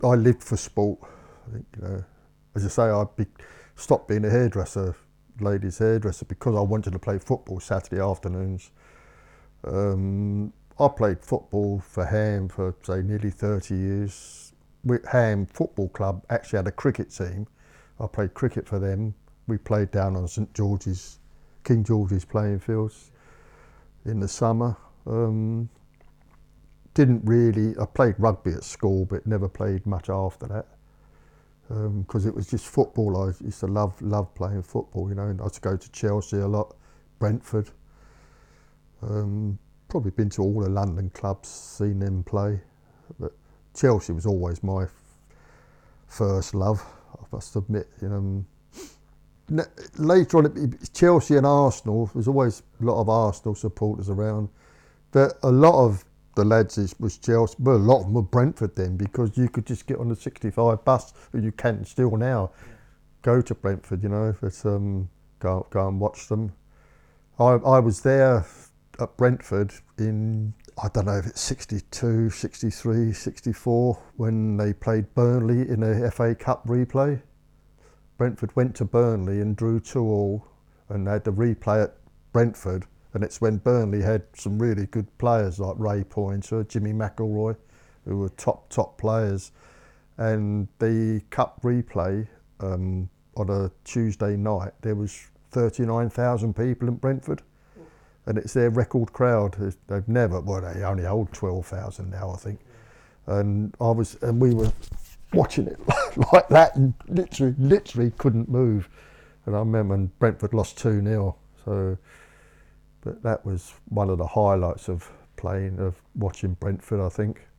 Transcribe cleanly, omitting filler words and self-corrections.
I lived for sport. I think, you know, as I say, stopped being a hairdresser, ladies hairdresser, because I wanted to play football Saturday afternoons. I played football for Ham for say nearly 30 years. Ham Football Club actually had a cricket team. I played cricket for them. We played down on St George's, King George's playing fields in the summer. I played rugby at school, but never played much after that. Because it was just football. I used to love playing football, you know. And I used to go to Chelsea a lot, Brentford. Probably been to all the London clubs, seen them play. But Chelsea was always my first love, I must admit. You know. Later on, Chelsea and Arsenal. There's always a lot of Arsenal supporters around. But a lot of the lads was Chelsea, but a lot of them were Brentford then, because you could just get on the 65 bus, and you can still now go to Brentford, you know, but go and watch them. I was there at Brentford in, I don't know if it's 62, 63, 64, when they played Burnley in a FA Cup replay. Brentford went to Burnley and drew 2-2, and they had the replay at Brentford. And it's when Burnley had some really good players like Ray Pointer, Jimmy McIlroy, who were top players. And the cup replay on a Tuesday night, there was 39,000 people in Brentford. And it's their record crowd. They've never, well, they only hold 12,000 now, I think. And we were watching it like that, and literally couldn't move. And I remember when Brentford lost 2-0. But that was one of the highlights of watching Brentford, I think.